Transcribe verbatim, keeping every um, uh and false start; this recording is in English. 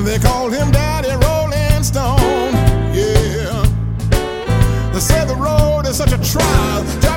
They called him Daddy Rolling Stone. Yeah. They said the road is such a trial.